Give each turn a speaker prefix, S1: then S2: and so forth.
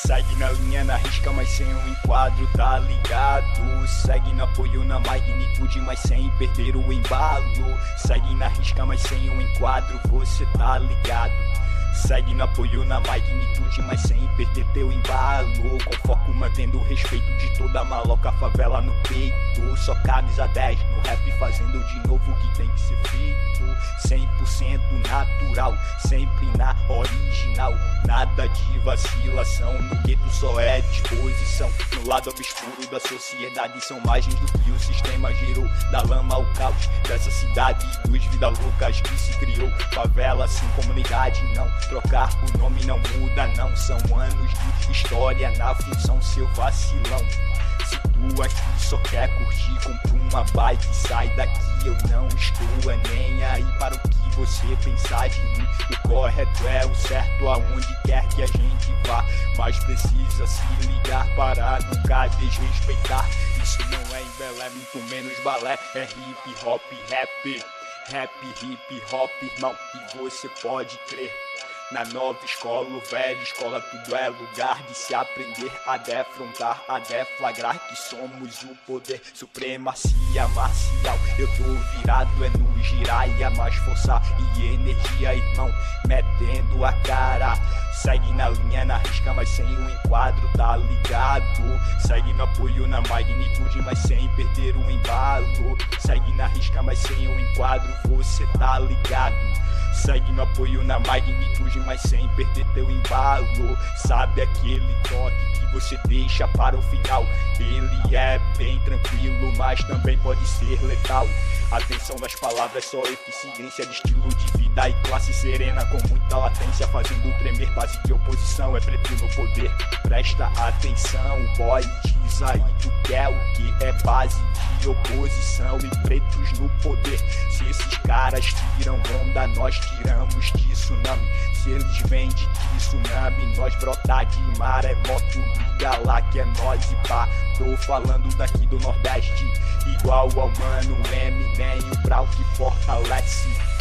S1: Segue na linha, na risca, mas sem um enquadro, tá ligado? Segue no apoio, na magnitude, mas sem perder o embalo. Segue na risca, mas sem um enquadro, você tá ligado? Segue no apoio, na magnitude, mas sem perder teu embalo. Com foco, mantendo o respeito de toda a maloca, favela no peito. Só camisa 10 no rap, fazendo de novo o que tem que ser feito. 100% natural, sempre na original. Nada de vacilação, no gueto só é disposição. No lado obscuro da sociedade são margens do que o sistema gerou. Da lama ao caos dessa cidade, dos vidas loucas que se criou. Favela sem comunidade, não. Trocar o nome não muda, não. São anos de história na função, seu vacilão. Se tu aqui só quer curtir, compra uma bike e sai daqui. Eu não estou nem aí para o que você pensar de mim. O correto é o certo aonde quer que a gente vá, mas precisa se ligar para nunca desrespeitar. Isso não é embelé, muito menos balé. É hip hop, rap. Rap, hip hop, irmão, e você pode crer. Na nova escola, o velho escola, tudo é lugar de se aprender a defrontar, a deflagrar que somos o poder, supremacia marcial. Eu tô virado é no girar e a mais força e energia, irmão, metendo a cara. Segue na linha, na risca, mas sem um enquadro, tá ligado? Segue no apoio, na magnitude, mas sem perder o embalo. Segue na risca, mas sem um enquadro, você tá ligado? Segue no apoio, na magnitude, mas sem perder teu embalo. Sabe aquele toque que você deixa para o final? Ele é bem tranquilo, mas também pode ser letal. Atenção das palavras, só eficiência de estilo de vida e classe serena com muita latência, fazendo tremer base de oposição. É preto no poder, presta atenção, boy, diz aí tu quer o que é base de oposição e pretos no poder. Se esses caras tiram onda, nós tiramos de tsunami. Se eles vêm de tsunami, nós brotar de maremoto. Liga lá que é nós e pá. Tô falando daqui do Nordeste, igual ao mano Eminem, o Brau que fortalece.